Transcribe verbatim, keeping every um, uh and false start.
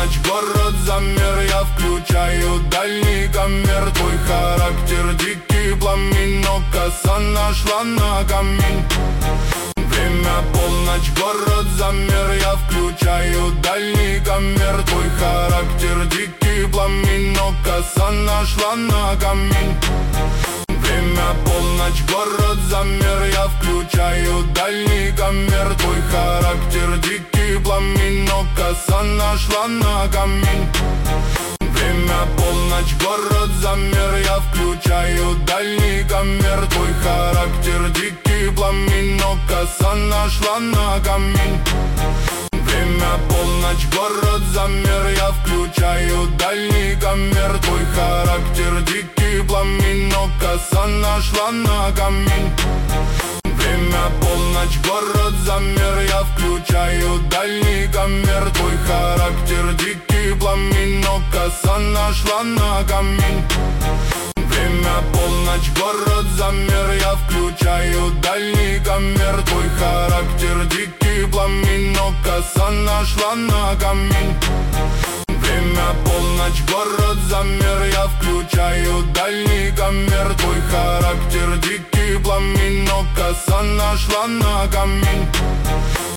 полночь, город замер. Я включаю дальний камер. Твой характер дикий пламень, но коса нашла на камень. Время полночь, город замер. Я включаю дальний камер. Твой характер дикий пламень, но коса нашла на камень. Время полночь, город замер. Я включаю дальний камер. Твой характер дикий пламень, но коса нашла на камень. Время полночь, город замер. Я включаю дальний камер. Твой характер дикий пламень, но коса нашла на камень. Время полночь, город замер. Я включаю дальний камер. Твой характер дикий пламень, но коса нашла на камень. Время полночь, город замер. Я включаю дальний камер. Твой характер дикий пламень, но коса нашла на камень. Время полночь, город замер. Я включаю дальний камер. Твой характер дикий пламень, но коса нашла на камень. Время полночь, город замер. Я включаю дальний камер. Твой характер дикий пламень, но коса нашла на камень.